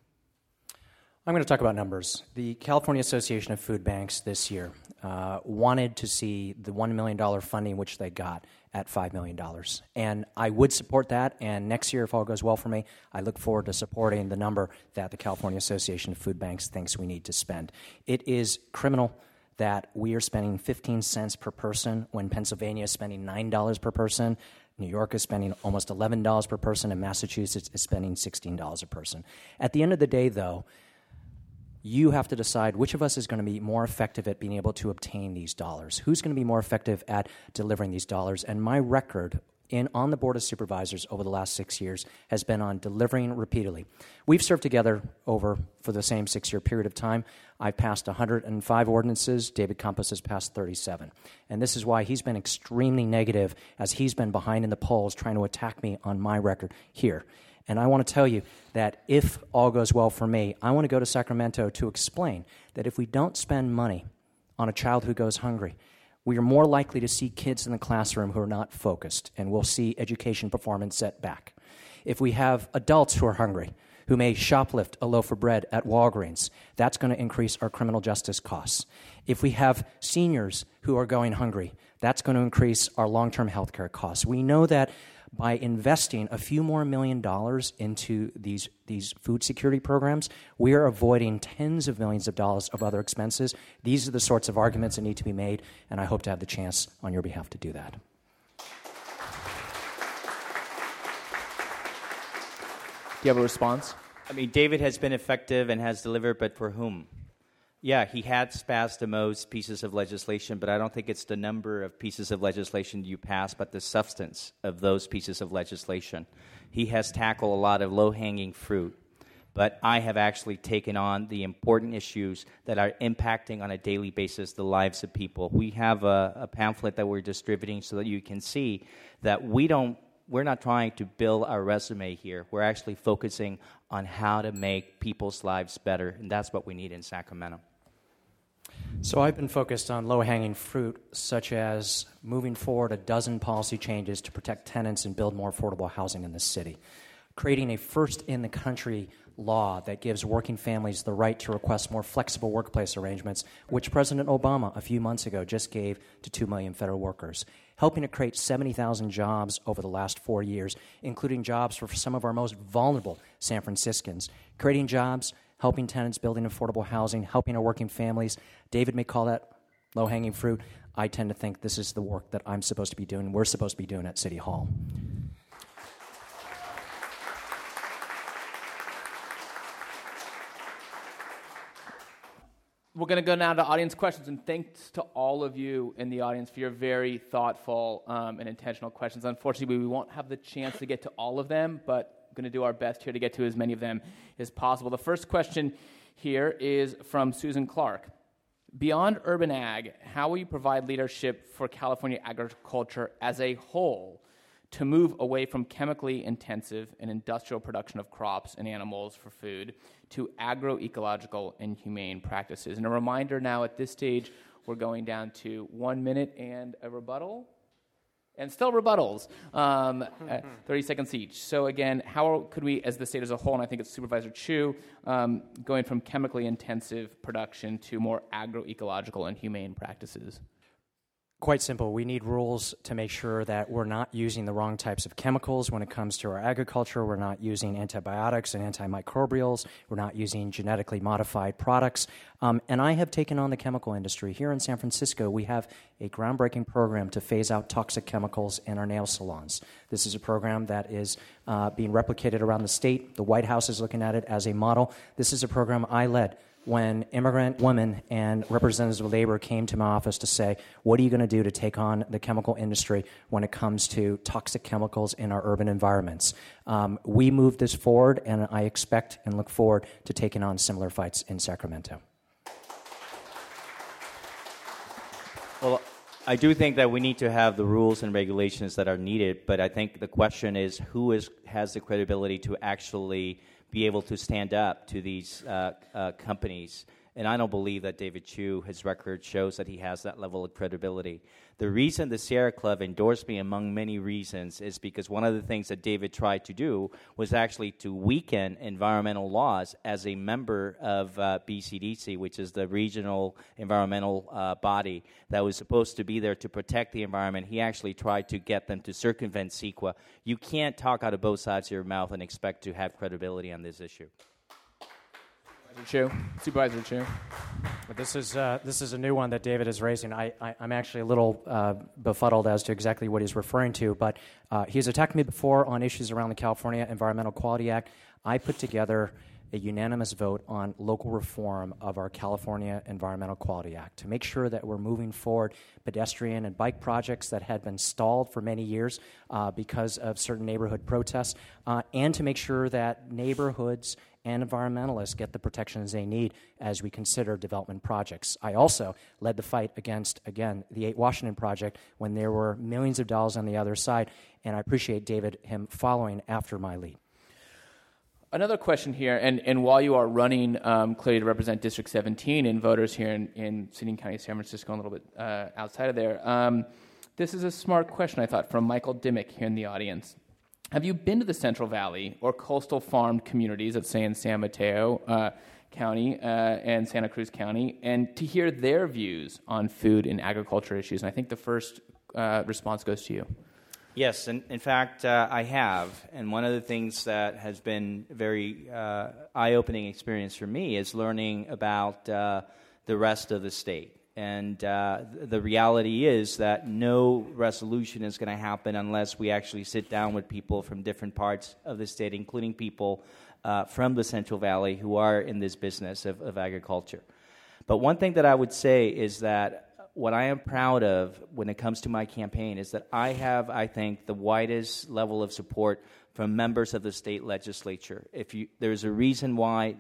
I'm going to talk about numbers. The California Association of Food Banks this year wanted to see the $1 million funding, which they got, at $5 million. And I would support that, and next year, if all goes well for me, I look forward to supporting the number that the California Association of Food Banks thinks we need to spend. It is criminal that we are spending 15 cents per person when Pennsylvania is spending $9 per person. New York is spending almost $11 per person, and Massachusetts is spending $16 a person. At the end of the day, though, you have to decide which of us is going to be more effective at being able to obtain these dollars. Who's going to be more effective at delivering these dollars? And my record on the Board of Supervisors over the last 6 years has been on delivering repeatedly. We've served together for the same 6-year period of time. I've passed 105 ordinances. David Campos has passed 37. And this is why he's been extremely negative as he's been behind in the polls trying to attack me on my record here. And I want to tell you that if all goes well for me, I want to go to Sacramento to explain that if we don't spend money on a child who goes hungry, we are more likely to see kids in the classroom who are not focused, and we'll see education performance set back. If we have adults who are hungry, who may shoplift a loaf of bread at Walgreens, that's going to increase our criminal justice costs. If we have seniors who are going hungry, that's going to increase our long-term health care costs. We know that by investing a few more $1 million into these food security programs, we are avoiding tens of millions of dollars of other expenses. These are the sorts of arguments that need to be made, and I hope to have the chance on your behalf to do that. Do you have a response? I mean, David has been effective and has delivered, but for whom? Yeah, he has passed the most pieces of legislation, but I don't think it's the number of pieces of legislation you pass, but the substance of those pieces of legislation. He has tackled a lot of low-hanging fruit, but I have actually taken on the important issues that are impacting on a daily basis the lives of people. We have a pamphlet that we're distributing so that you can see that we don't we're not trying to build our resume here. We're actually focusing on how to make people's lives better, and that's what we need in Sacramento. So I've been focused on low-hanging fruit, such as moving forward a dozen policy changes to protect tenants and build more affordable housing in the city, creating a first-in-the-country law that gives working families the right to request more flexible workplace arrangements, which President Obama a few months ago just gave to 2 million federal workers, helping to create 70,000 jobs over the last 4 years, including jobs for some of our most vulnerable San Franciscans, creating jobs, helping tenants, building affordable housing, helping our working families. David may call that low-hanging fruit. I tend to think this is the work that I'm supposed to be doing, we're supposed to be doing at City Hall. We're going to go now to audience questions, and thanks to all of you in the audience for your very thoughtful and intentional questions. Unfortunately, we won't have the chance to get to all of them, but we're going to do our best here to get to as many of them as possible. The first question here is from Susan Clark. Beyond urban ag, how will you provide leadership for California agriculture as a whole to move away from chemically intensive and industrial production of crops and animals for food to agroecological and humane practices? And a reminder now at this stage, we're going down to 1 minute and a rebuttal. And still rebuttals, 30 seconds each. So again, how could we, as the state as a whole, and I think it's Supervisor Chu, going from chemically intensive production to more agroecological and humane practices? Quite simple. We need rules to make sure that we're not using the wrong types of chemicals when it comes to our agriculture. We're not using antibiotics and antimicrobials. We're not using genetically modified products. And I have taken on the chemical industry. Here in San Francisco, we have a groundbreaking program to phase out toxic chemicals in our nail salons. This is a program that is being replicated around the state. The White House is looking at it as a model. This is a program I led when immigrant women and representatives of labor came to my office to say, what are you going to do to take on the chemical industry when it comes to toxic chemicals in our urban environments? We moved this forward, and I expect and look forward to taking on similar fights in Sacramento. Well, I do think that we need to have the rules and regulations that are needed, but I think the question is who has the credibility to actually be able to stand up to these companies. And I don't believe that David Chu, his record shows that he has that level of credibility. The reason the Sierra Club endorsed me, among many reasons, is because one of the things that David tried to do was actually to weaken environmental laws as a member of BCDC, which is the regional environmental body that was supposed to be there to protect the environment. He actually tried to get them to circumvent CEQA. You can't talk out of both sides of your mouth and expect to have credibility on this issue. Supervisor Chu. This is a new one that David is raising. I'm actually a little befuddled as to exactly what he's referring to, but he's attacked me before on issues around the California Environmental Quality Act. I put together a unanimous vote on local reform of our California Environmental Quality Act to make sure that we're moving forward pedestrian and bike projects that had been stalled for many years because of certain neighborhood protests, and to make sure that neighborhoods and environmentalists get the protections they need as we consider development projects. I also led the fight against, again, the 8 Washington project when there were millions of dollars on the other side, and I appreciate David, him following after my lead. Another question here, and while you are running clearly to represent District 17 and voters here in City and County of San Francisco and a little bit outside of there, this is a smart question, I thought, from Michael Dimmick here in the audience. Have you been to the Central Valley or coastal farmed communities, let's say in San Mateo County and Santa Cruz County, and to hear their views on food and agriculture issues? And I think the first response goes to you. Yes, and in fact, I have. And one of the things that has been a very eye-opening experience for me is learning about the rest of the state. And the reality is that no resolution is going to happen unless we actually sit down with people from different parts of the state, including people from the Central Valley who are in this business of agriculture. But one thing that I would say is that what I am proud of when it comes to my campaign is that I have, I think, the widest level of support from members of the state legislature. There's a reason why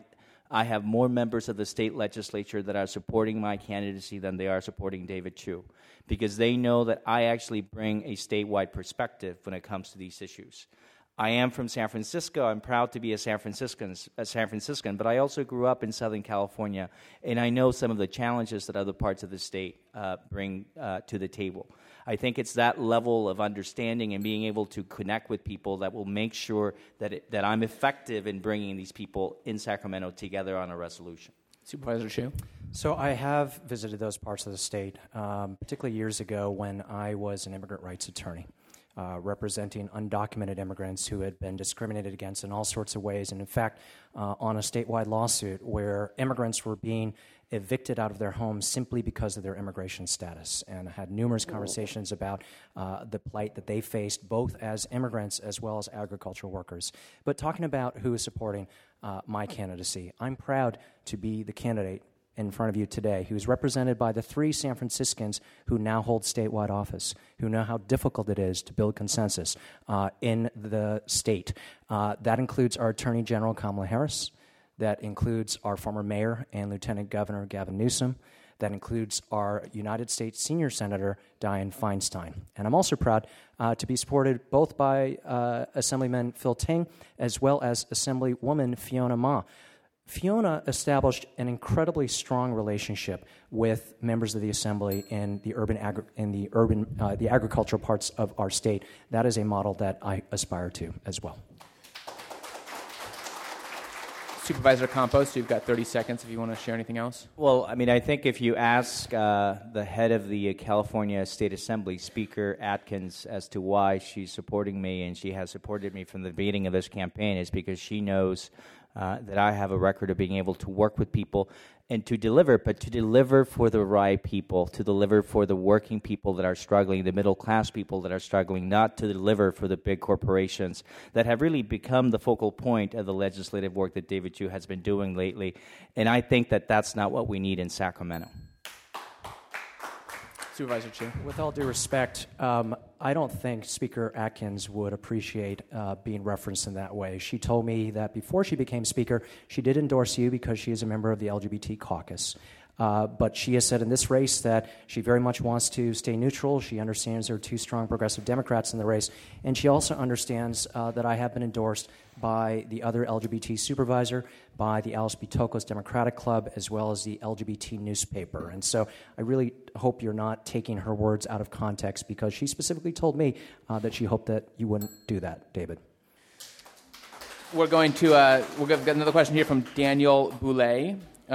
I have more members of the state legislature that are supporting my candidacy than they are supporting David Chu, because they know that I actually bring a statewide perspective when it comes to these issues. I am from San Francisco. I'm proud to be a San Franciscan, but I also grew up in Southern California, and I know some of the challenges that other parts of the state bring to the table. I think it's that level of understanding and being able to connect with people that will make sure that I'm effective in bringing these people in Sacramento together on a resolution. Supervisor Chu? So I have visited those parts of the state, particularly years ago when I was an immigrant rights attorney, representing undocumented immigrants who had been discriminated against in all sorts of ways. And in fact, on a statewide lawsuit where immigrants were being evicted out of their homes simply because of their immigration status. And I had numerous conversations about the plight that they faced, both as immigrants as well as agricultural workers. But talking about who is supporting my candidacy, I'm proud to be the candidate in front of you today who's represented by the 3 San Franciscans who now hold statewide office, who know how difficult it is to build consensus in the state. That includes our Attorney General, Kamala Harris. That includes our former mayor and Lieutenant Governor, Gavin Newsom. That includes our United States Senior Senator, Dianne Feinstein. And I'm also proud to be supported both by Assemblyman Phil Ting as well as Assemblywoman Fiona Ma. Fiona established an incredibly strong relationship with members of the Assembly in the the agricultural parts of our state. That is a model that I aspire to as well. Supervisor Campos, you've got 30 seconds if you want to share anything else. Well, I mean, I think if you ask the head of the California State Assembly, Speaker Atkins, as to why she's supporting me, and she has supported me from the beginning of this campaign, is because she knows that I have a record of being able to work with people and to deliver, but to deliver for the right people, to deliver for the working people that are struggling, the middle-class people that are struggling, not to deliver for the big corporations that have really become the focal point of the legislative work that David Chu has been doing lately. And I think that that's not what we need in Sacramento. Supervisor Chu. With all due respect, I don't think Speaker Atkins would appreciate being referenced in that way. She told me that before she became Speaker, she did endorse you because she is a member of the LGBT caucus. But she has said in this race that she very much wants to stay neutral. She understands there are 2 strong progressive Democrats in the race. And she also understands that I have been endorsed by the other LGBT supervisor, by the Alice B. Toklas Democratic Club, as well as the LGBT newspaper. And so I really hope you're not taking her words out of context, because she specifically told me that she hoped that you wouldn't do that, David. We're going to we'll get another question here from Daniel Boulay.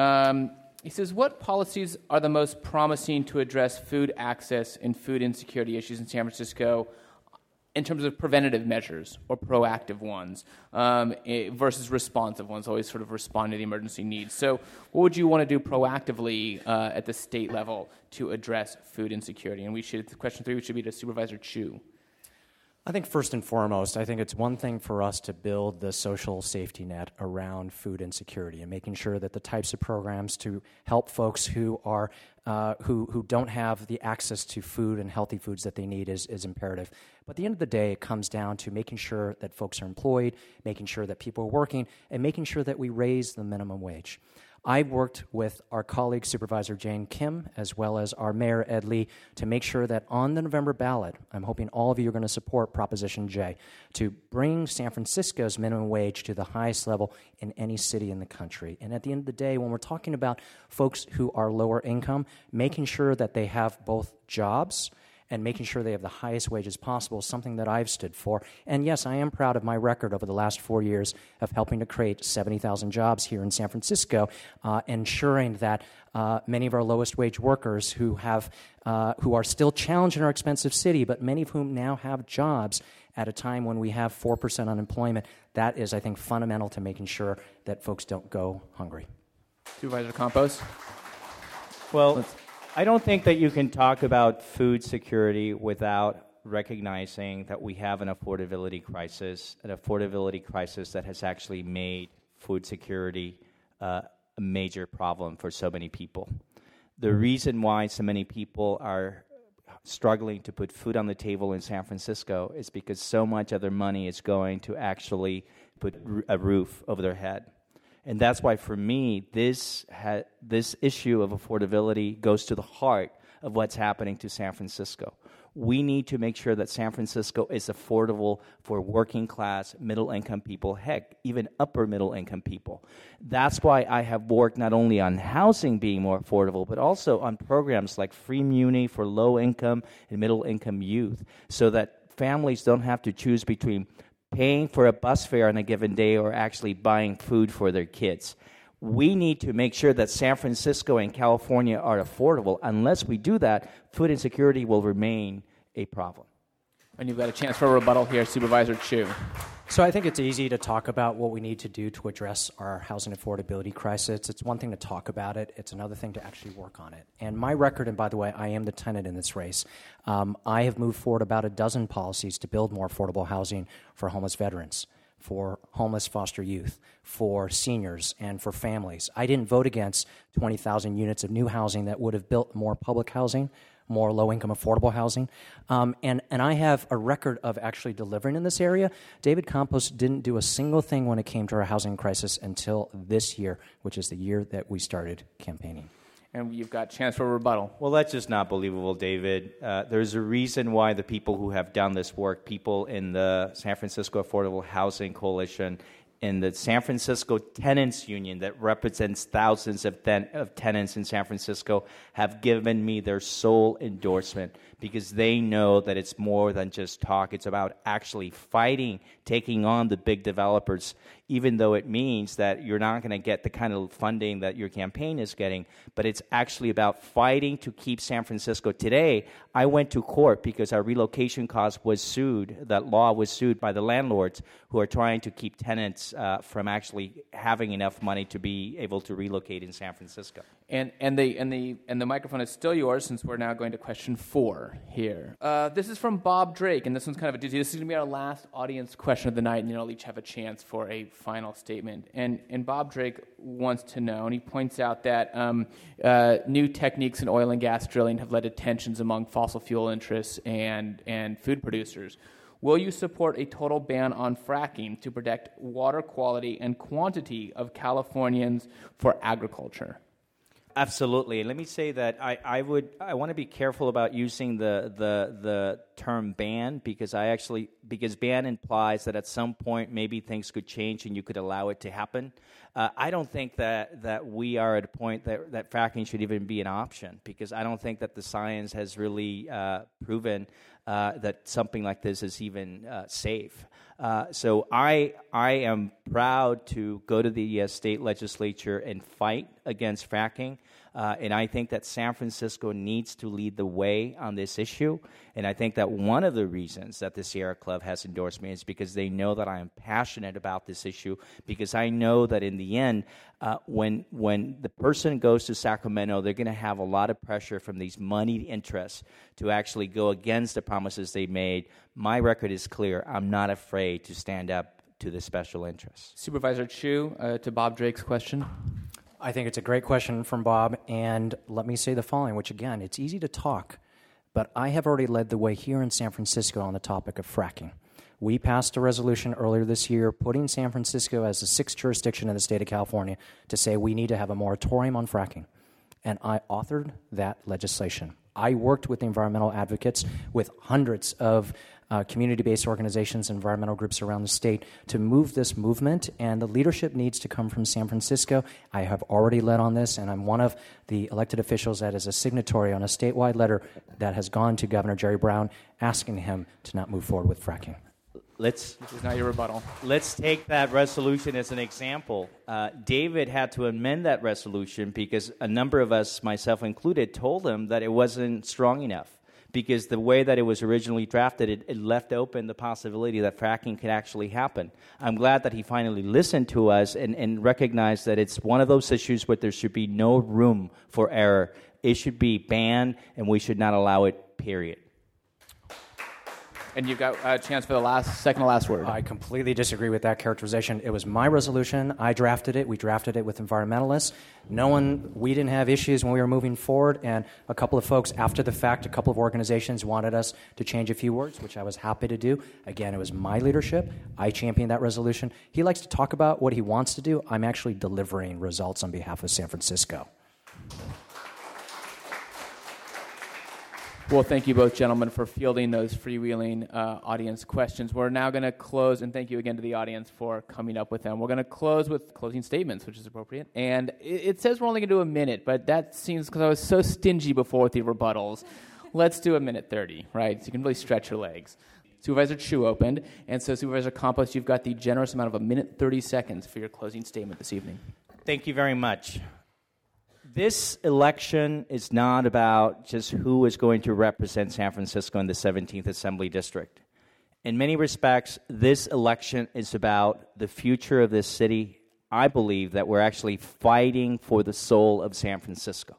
He says, what policies are the most promising to address food access and food insecurity issues in San Francisco in terms of preventative measures or proactive ones versus responsive ones, always sort of responding to the emergency needs? So what would you want to do proactively at the state level to address food insecurity? And question 3 should be to Supervisor Chu. I think first and foremost, I think it's one thing for us to build the social safety net around food insecurity and making sure that the types of programs to help folks who are who don't have the access to food and healthy foods that they need is imperative. But at the end of the day, it comes down to making sure that folks are employed, making sure that people are working, and making sure that we raise the minimum wage. I worked with our colleague, Supervisor Jane Kim, as well as our Mayor, Ed Lee, to make sure that on the November ballot, I'm hoping all of you are going to support Proposition J, to bring San Francisco's minimum wage to the highest level in any city in the country. And at the end of the day, when we're talking about folks who are lower income, making sure that they have both jobs and making sure they have the highest wages possible is something that I've stood for. And yes, I am proud of my record over the last 4 years of helping to create 70,000 jobs here in San Francisco, ensuring that many of our lowest wage workers who are still challenged in our expensive city, but many of whom now have jobs at a time when we have 4% unemployment, that is, I think, fundamental to making sure that folks don't go hungry. Supervisor Campos? Well, I don't think that you can talk about food security without recognizing that we have an affordability crisis that has actually made food security a major problem for so many people. The reason why so many people are struggling to put food on the table in San Francisco is because so much of their money is going to actually put a roof over their head. And that's why, for me, this issue of affordability goes to the heart of what's happening to San Francisco. We need to make sure that San Francisco is affordable for working class, middle income people, heck, even upper middle income people. That's why I have worked not only on housing being more affordable, but also on programs like Free Muni for low income and middle income youth, so that families don't have to choose between paying for a bus fare on a given day or actually buying food for their kids. We need to make sure that San Francisco and California are affordable. Unless we do that, food insecurity will remain a problem. And you've got a chance for a rebuttal here, Supervisor Chu. So I think it's easy to talk about what we need to do to address our housing affordability crisis. It's one thing to talk about it. It's another thing to actually work on it. And my record, and by the way, I am the tenant in this race, I have moved forward about a dozen policies to build more affordable housing for homeless veterans, for homeless foster youth, for seniors, and for families. I didn't vote against 20,000 units of new housing that would have built more public housing, more low-income affordable housing. And I have a record of actually delivering in this area. David Campos didn't do a single thing when it came to our housing crisis until this year, which is the year that we started campaigning. And you've got a chance for a rebuttal. Well, that's just not believable, David. There's a reason why the people who have done this work, people in the San Francisco Affordable Housing Coalition, in the San Francisco Tenants Union that represents thousands of tenants in San Francisco, have given me their sole endorsement, because they know that it's more than just talk. It's about actually fighting, taking on the big developers, even though it means that you're not going to get the kind of funding that your campaign is getting. But it's actually about fighting to keep San Francisco. Today, I went to court because our relocation cost was sued. That law was sued by the landlords who are trying to keep tenants from actually having enough money to be able to relocate in San Francisco. And the microphone is still yours, since we're now going to question 4 here. This is from Bob Drake, and this one's kind of a doozy. This is going to be our last audience question of the night, and you'll each have a chance for a final statement. And Bob Drake wants to know, and he points out that new techniques in oil and gas drilling have led to tensions among fossil fuel interests and food producers. Will you support a total ban on fracking to protect water quality and quantity of Californians for agriculture? Absolutely. And let me say that I want to be careful about using the term ban, because ban implies that at some point maybe things could change and you could allow it to happen. I don't think that we are at a point that fracking should even be an option, because I don't think that the science has really proven that something like this is even safe. So I am proud to go to the state legislature and fight against fracking. And I think that San Francisco needs to lead the way on this issue. And I think that one of the reasons that the Sierra Club has endorsed me is because they know that I am passionate about this issue, because I know that in the end, when the person goes to Sacramento, they're going to have a lot of pressure from these moneyed interests to actually go against the promises they made. My record is clear. I'm not afraid to stand up to the special interests. Supervisor Chu, to Bob Drake's question. I think it's a great question from Bob, and let me say the following, which again, it's easy to talk, but I have already led the way here in San Francisco on the topic of fracking. We passed a resolution earlier this year putting San Francisco as the 6th jurisdiction in the state of California to say we need to have a moratorium on fracking, and I authored that legislation. I worked with the environmental advocates, with hundreds of community-based organizations, environmental groups around the state to move this movement, and the leadership needs to come from San Francisco. I have already led on this, and I'm one of the elected officials that is a signatory on a statewide letter that has gone to Governor Jerry Brown asking him to not move forward with fracking. This is not your rebuttal. Let's take that resolution as an example. David had to amend that resolution because a number of us, myself included, told him that it wasn't strong enough, because the way that it was originally drafted, it left open the possibility that fracking could actually happen. I'm glad that he finally listened to us and recognized that it's one of those issues where there should be no room for error. It should be banned, and we should not allow it, period. And you've got a chance for the second to last word. I completely disagree with that characterization. It was my resolution. I drafted it. We drafted it with environmentalists. We didn't have issues when we were moving forward, and a couple of folks after the fact, a couple of organizations wanted us to change a few words, which I was happy to do. Again, it was my leadership. I championed that resolution. He likes to talk about what he wants to do. I'm actually delivering results on behalf of San Francisco. Well, thank you both, gentlemen, for fielding those freewheeling audience questions. We're now going to close, and thank you again to the audience for coming up with them. We're going to close with closing statements, which is appropriate. And it says we're only going to do a minute, but that seems because I was so stingy before with the rebuttals. Let's do a minute 30, right? So you can really stretch your legs. Supervisor Chu opened, and so Supervisor Campos, you've got the generous amount of a minute 30 seconds for your closing statement this evening. Thank you very much. This election is not about just who is going to represent San Francisco in the 17th Assembly District. In many respects, this election is about the future of this city. I believe that we're actually fighting for the soul of San Francisco.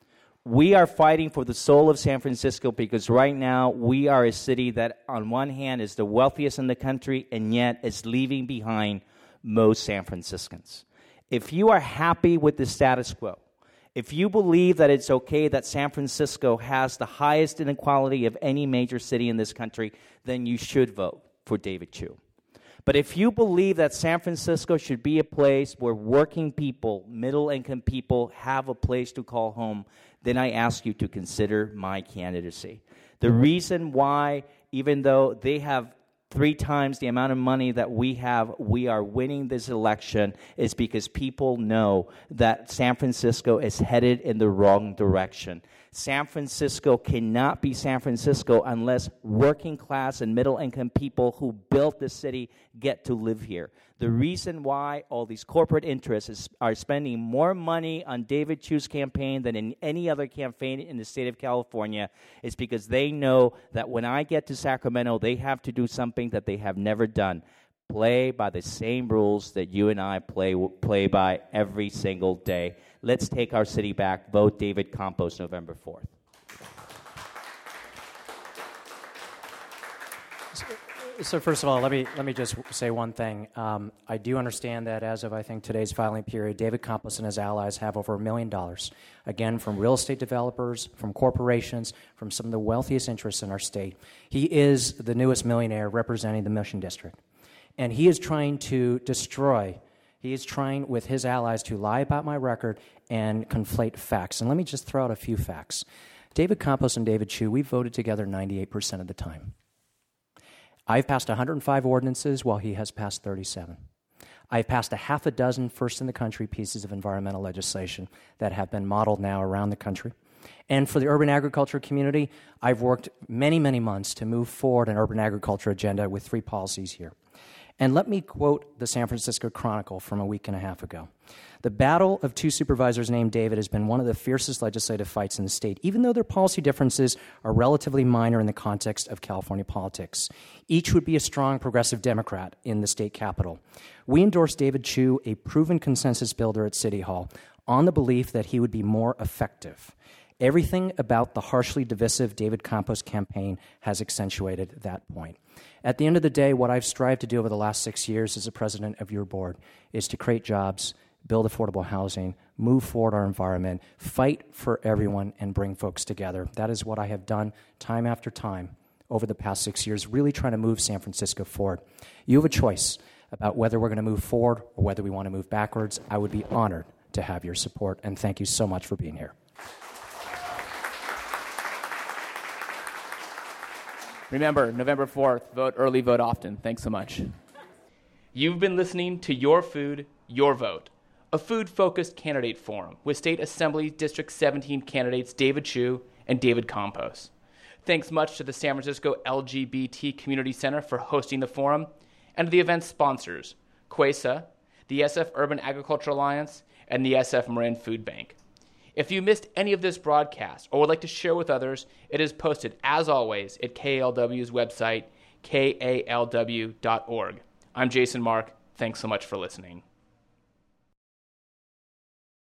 We are fighting for the soul of San Francisco because right now we are a city that on one hand is the wealthiest in the country and yet is leaving behind most San Franciscans. If you are happy with the status quo, if you believe that it's okay that San Francisco has the highest inequality of any major city in this country, then you should vote for David Chu. But if you believe that San Francisco should be a place where working people, middle-income people, have a place to call home, then I ask you to consider my candidacy. The reason why, even though they have 3 times the amount of money that we have, we are winning this election is because people know that San Francisco is headed in the wrong direction. San Francisco cannot be San Francisco unless working class and middle income people who built the city get to live here. The reason why all these corporate interests are spending more money on David Chu's campaign than in any other campaign in the state of California is because they know that when I get to Sacramento, they have to do something that they have never done. Play by the same rules that you and I play by every single day. Let's take our city back. Vote David Campos November 4th. So first of all, let me just say one thing. I do understand that as of, I think, today's filing period, David Campos and his allies have over $1 million, again, from real estate developers, from corporations, from some of the wealthiest interests in our state. He is the newest millionaire representing the Mission District. And he is trying to he is trying with his allies to lie about my record and conflate facts. And let me just throw out a few facts. David Campos and David Chu, we voted together 98% of the time. I've passed 105 ordinances while he has passed 37. I've passed a half a dozen first-in-the-country pieces of environmental legislation that have been modeled now around the country. And for the urban agriculture community, I've worked many, many months to move forward an urban agriculture agenda with 3 policies here. And let me quote the San Francisco Chronicle from a week and a half ago. The battle of 2 supervisors named David has been one of the fiercest legislative fights in the state, even though their policy differences are relatively minor in the context of California politics. Each would be a strong progressive Democrat in the state capitol. We endorsed David Chu, a proven consensus builder at City Hall, on the belief that he would be more effective. Everything about the harshly divisive David Campos campaign has accentuated that point. At the end of the day, what I've strived to do over the last 6 years as a president of your board is to create jobs, build affordable housing, move forward our environment, fight for everyone, and bring folks together. That is what I have done time after time over the past 6 years, really trying to move San Francisco forward. You have a choice about whether we're going to move forward or whether we want to move backwards. I would be honored to have your support, and thank you so much for being here. Remember, November 4th, vote early, vote often. Thanks so much. You've been listening to Your Food, Your Vote, a food-focused candidate forum with State Assembly District 17 candidates David Chu and David Campos. Thanks much to the San Francisco LGBT Community Center for hosting the forum, and to the event's sponsors, CUESA, the SF Urban Agriculture Alliance, and the SF Marin Food Bank. If you missed any of this broadcast or would like to share with others, it is posted, as always, at KALW's website, kalw.org. I'm Jason Mark. Thanks so much for listening.